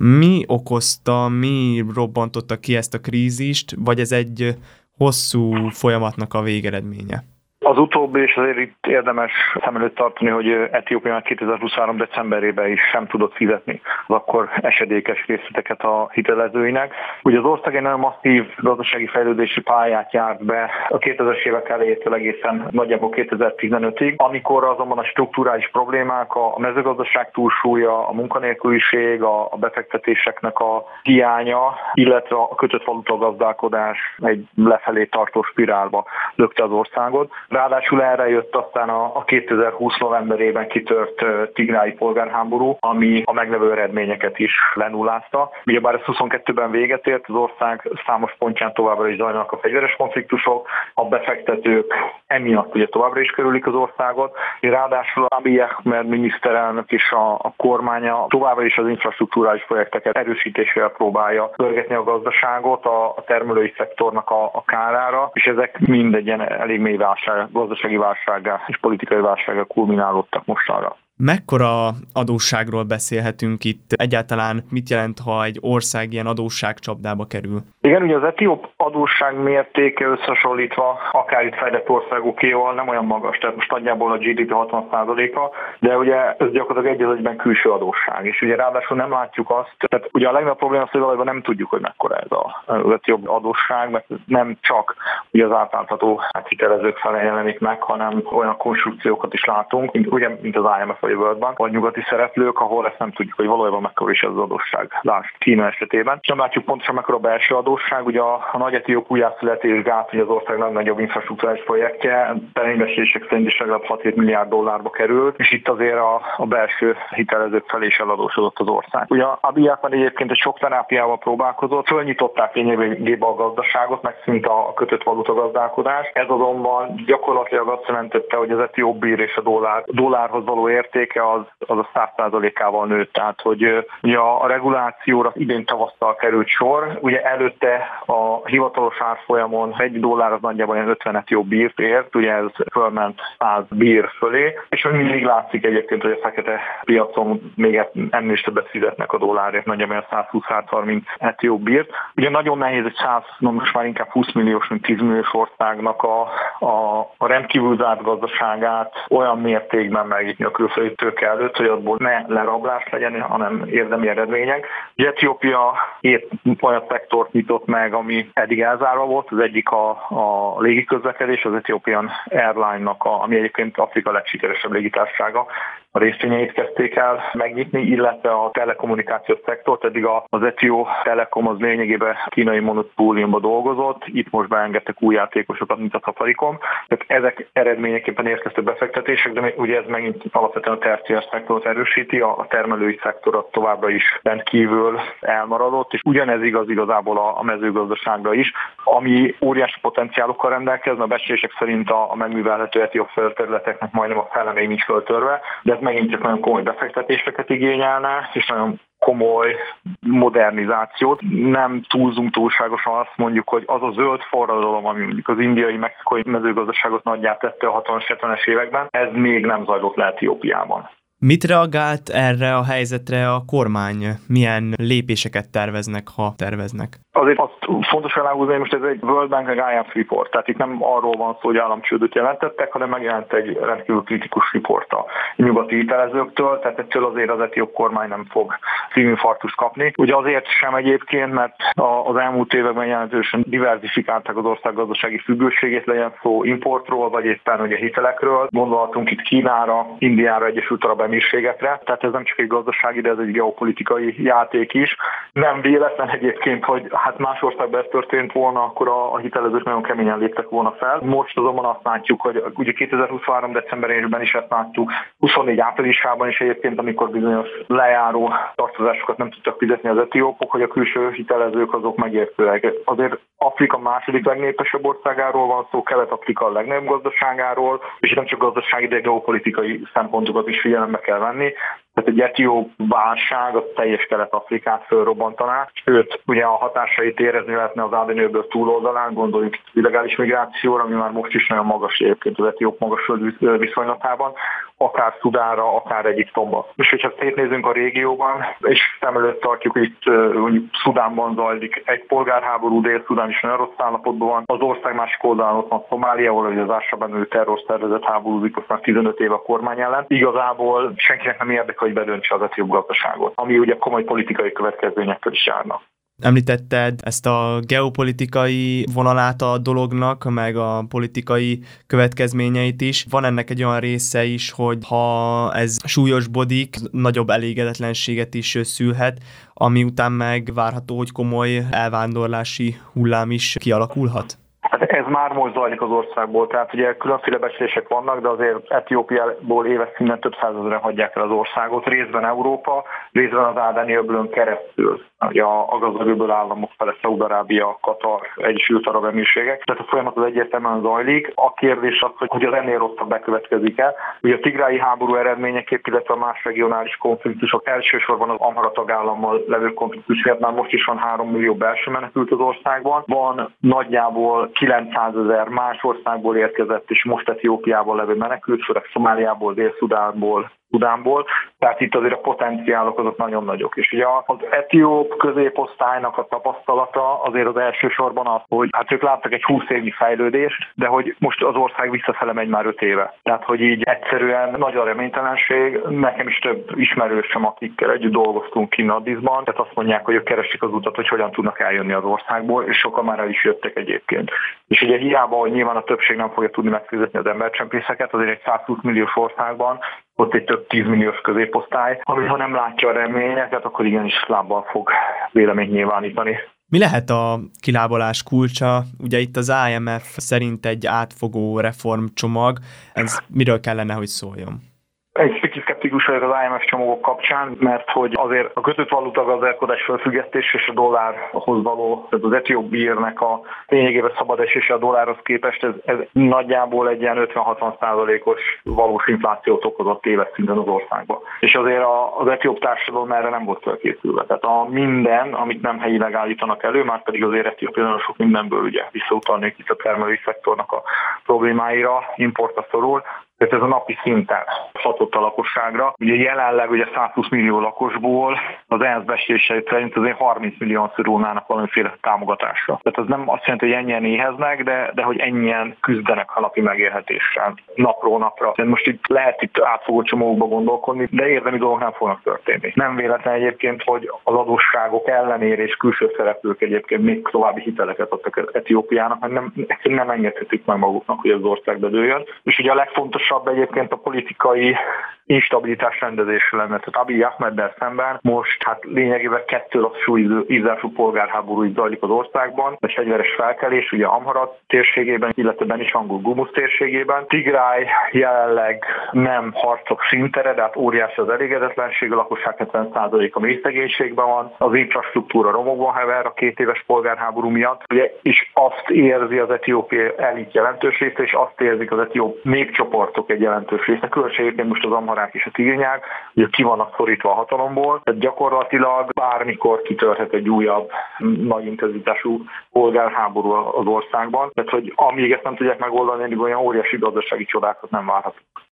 Mi okozta, mi robbantotta ki ezt a krízist, vagy ez egy hosszú folyamatnak a végeredménye? Az utóbbi, és azért itt érdemes szem előtt tartani, hogy Etiópia már 2023. decemberében is sem tudott fizetni az akkor esedékes részleteket a hitelezőinek. Ugye az ország egy nagyon masszív gazdasági fejlődési pályát járt be a 2000-es évek elejétől egészen nagyjából 2015-ig, amikor azonban a strukturális problémák, a mezőgazdaság túlsúlya, a munkanélküliség, a befektetéseknek a hiánya, illetve a kötött valuta gazdálkodás egy lefelé tartó spirálba lökte az országot. Ráadásul erre jött aztán a 2020 novemberében kitört tigrái polgárháború, ami a meglevő eredményeket is lenullázta. Ugyebár ez 22-ben véget ért, az ország számos pontján továbbra is zajlanak a fegyveres konfliktusok, a befektetők emiatt ugye továbbra is körülik az országot. Ráadásul Abiy Ahmed miniszterelnök és a kormánya továbbra is az infrastruktúrális projekteket erősítésével próbálja pörgetni a gazdaságot a termelői szektornak a kárára, és ezek mind egy ilyen elég mély gazdasági válsággá és politikai válsággá kulminálódtak mostanra. Mekkora adósságról beszélhetünk itt? Egyáltalán mit jelent, ha egy ország ilyen adósságcsapdába kerül? Igen, ugye az etióp adósság mértéke összehasonlítva akár itt fejlett országokéval nem olyan magas, tehát most nagyjából a GDP 60%-a, de ugye ez gyakorlatilag egy az egyben külső adósság, és ugye ráadásul nem látjuk azt, tehát ugye a legnagyobb probléma az, hogy valójában nem tudjuk, hogy mekkora ez az etióp adósság, mert nem csak ugye az átlátható hitelezők felé jelenik meg, hanem olyan konstrukciókat is látunk, mint az IMF vagy a World Bank, vagy nyugati szereplők, ahol ezt nem tudjuk, hogy valójában mekkora is ez az adósság. Lásd Kína esetében. És nem látjuk pontosan mekkora a belső adósság. Ugye a nagy etióp újjászületés gát, hogy az ország legnagyobb infrastruktúrális projektje, belinvestések szerint is legalább 6-7 milliárd dollárba került, és itt azért a belső hitelezők felé is eladósodott az ország. Ugye Abiy Ahmed egyébként egy sok terápiával próbálkozott, fölnyitották lényegében a gazdaságot, megszűnt a kötött valuta gazdálkodás. Ez azonban gyakorlatilag azt jelentette, hogy az etióp bír és a dollárhoz való értéke az a 100%-ával nőtt. Tehát, hogy ugye a regulációra idén tavasszal került sor. Ugye előtte a hivatalos árfolyamon $1 az nagyjából 50 etióp bírt ért, ugye ez fölment 100 bír fölé, és mindig látszik egyébként, hogy a fekete piacon még ennél is többet fizetnek a dollárért, nagyjából 120-130 etióp bírt. Ugye nagyon nehéz egy 100, most már inkább 20 milliós, mint 10 milliós országnak a rendkívül zárt gazdaságát olyan mértékben megnyitni a külföldi tőke előtt, hogy abból ne lerablás legyen, hanem érdemi eredmények. Etiópia 7 olyan szektort nyitott meg, ami eddig elzárva volt. Az egyik a légiközlekedés, az Ethiopian Airline-nak, ami egyébként Afrika legsikeresebb légitársasága, a részvényeit kezdték el megnyitni, illetve a telekommunikációs szektort, eddig az Ethio Telekom az lényegében kínai monopóliumban dolgozott, itt most beengedtek új játékosokat, mint a Safaricom. Tehát ezek eredményeképpen érkeztek befektetések, de ugye ez megint alapvetően a terciár szektort erősíti, a termelői szektorat továbbra is rendkívül elmaradott, és ugyanez igaz igazából a mezőgazdaságra is, ami óriási potenciálokkal rendelkezne, a becslések szerint a megművelhető etióp földterületeknek majdnem a fele még nincs föltörve, de ez megint csak nagyon komoly befektetéseket igényelne, és nagyon komoly modernizációt. Nem túlzunk túlságosan, azt mondjuk, hogy az a zöld forradalom, ami mondjuk az indiai, mexikai mezőgazdaságot nagyját tette a 60-70-es években, ez még nem zajlott le Etiópiában. Mit reagált erre a helyzetre a kormány? Milyen lépéseket terveznek, ha terveznek? Azért azt fontos aláhúzni, hogy most ez egy World Bank meg IMF report, tehát itt nem arról van szó, hogy államcsődöt jelentettek, hanem megjelent egy rendkívül kritikus report a nyugati hitelezőktől, tehát ettől azért az etióp kormány nem fog szívinfarktust kapni. Ugye azért sem egyébként, mert az elmúlt években jelentősen diversifikálták az ország gazdasági függőségét, legyen szó importról, vagy éppen ugye hitelekről. Gondolhatunk itt Kínára, Indiára, Egyesült Arab Emírségekre, tehát ez nem csak egy gazdasági, de ez egy geopolitikai játék is. Nem véletlen egyébként, hogy hát más országban ez történt volna, akkor a hitelezők nagyon keményen léptek volna fel. Most azonban azt látjuk, hogy ugye 2023. decemberében is ezt látjuk, 24 áprilisában is egyébként, amikor bizonyos lejáró tartozásokat nem tudtak fizetni az etiópok, hogy a külső hitelezők azok megértőek. Azért Afrika második legnépesebb országáról van szó, Kelet-Afrika a legnagyobb gazdaságáról, és nem csak gazdasági, de geopolitikai szempontokat is figyelembe kell venni. Tehát egy etióp válság a teljes Kelet-Afrikát fölrobbantaná, sőt, ugye a hatásait érezni lehetne az Áden-öböl túloldalán, gondoljuk illegális migrációra, ami már most is nagyon magas egyébként az etióp magasföld viszonylatában, akár Szudánra, akár Egyiptomba. És hogyha szétnézünk a régióban, és szem előtt tartjuk, hogy itt Szudánban zajlik egy polgárháború, Dél-Szudán is nagyon rossz állapotban van, az ország másik oldalán ott van Szomália, ahol az Al-Shabaab terrorszervezet háborúzik, most már 15 éve a kormány ellen. Igazából senkinek nem érdekel, hogy bedöntse az etióp gazdaságot, ami ugye komoly politikai következményekkel is járna. Említetted ezt a geopolitikai vonalát a dolognak, meg a politikai következményeit is. Van ennek egy olyan része is, hogy ha ez súlyosbodik, nagyobb elégedetlenséget is szülhet, ami után meg várható, hogy komoly elvándorlási hullám is kialakulhat? Hát ez már most zajlik az országból, tehát ugye különféle becslések vannak, de azért Etiópiából éves szinten több százezren hagyják el az országot, részben Európa, részben az Ádáni-öbölön keresztül. Ugye a gazdag államok fele, Szaúd-Arábia, Katar, Egyesült Arab Emírségek. Tehát a folyamat az egyértelműen zajlik. A kérdés az, hogy az ennél rosszabb bekövetkezik-e. Ugye a tigrái háború eredményeképp, illetve a más regionális konfliktusok, elsősorban az Amhara tagállammal levő konfliktus miatt már most is van 3 millió belső menekült az országban. Van nagyjából 900 000 más országból érkezett, és most Etiópiában levő menekült, főleg Szomáliából, Dél-Szudánból, tehát itt azért a potenciálok azok nagyon nagyok. És ugye az etióp középosztálynak a tapasztalata azért az elsősorban az, hogy hát ők láttak egy 20 évnyi fejlődést, de hogy most az ország visszafele megy már 5 éve. Tehát, hogy így egyszerűen nagy a reménytelenség, nekem is több ismerősöm, akikkel együtt dolgoztunk kint Addisban, tehát azt mondják, hogy ők keresik az utat, hogy hogyan tudnak eljönni az országból, és sokan már el is jöttek egyébként. És ugye hiába, hogy nyilván a többség nem fogja tudni megfizetni az embercsempészeket, azért egy 120 milliós országban ott egy több 10 milliós középosztály, ami ha nem látja a reményeket, akkor igenis lábbal fog véleményt nyilvánítani. Mi lehet a kilábalás kulcsa? Ugye itt az IMF szerint egy átfogó reformcsomag, ez miről kellene, hogy szóljon? Egy kicsit szkeptikus vagyok az IMF csomagok kapcsán, mert hogy azért a kötött valuta gazdálkodás felfüggesztés és a dollárhoz való, tehát az etióp birnek a lényegében szabad esése a dollárhoz képest, ez nagyjából egy ilyen 50-60%-os valós inflációt okozott éves szinten az országban. És azért az etióp társadalom erre nem volt felkészülve. Tehát a minden, amit nem helyileg állítanak elő, már pedig azért Etiópia nagyon sok mindenből ugye visszautalnék itt a termelői szektornak a problémáira, importra szorul. Tehát ez a napi szinten hatott a lakosságra. Ugye jelenleg ugye 120 millió lakosból az ENSZ becslései szerint azért 30 millióan szorulnának valamiféle támogatásra. Tehát ez nem azt jelenti, hogy ennyien éheznek, de hogy ennyien küzdenek a napi megélhetéssel napról napra. Tehát most itt lehet átfogó csomagokba gondolkodni, de érdemi dolgok nem fognak történni. Nem véletlen egyébként, hogy az adósságok ellenére és külső szereplők egyébként még további hiteleket adtak Etiópiának, mert nem engedhetik meg maguknak, hogy az ország bedőljön. És ugye a legfontosabb egyébként a politikai instabilitás rendezése lenne. Tehát Abiy Ahmeddel szemben most hát lényegében 2 lassú ízású polgárháború is zajlik az országban, egy fegyveres felkelés, ugye Amhara térségében, illetve Benishangul Gumuz térségében. Tigráj jelenleg nem harcok szintere, de hát óriási az elégedetlenség, a lakosság 70%-a mély szegénységben van, az infrastruktúra romokban hever a 2 éves polgárháború miatt, ugye, és azt érzi az etiópiai elit jelentős része, és azt érzik az etióp népcsoportok egy jelentős része, különösen most az amharák és a tigrinyák, ugye ki vannak szorítva a hatalomból, tehát gyakorlatilag bármikor kitörhet egy újabb nagy intenzitású polgárháború az országban, tehát hogy amíg ezt nem tudják megoldani, olyan óriási gazdasági csodákat nem várhatunk.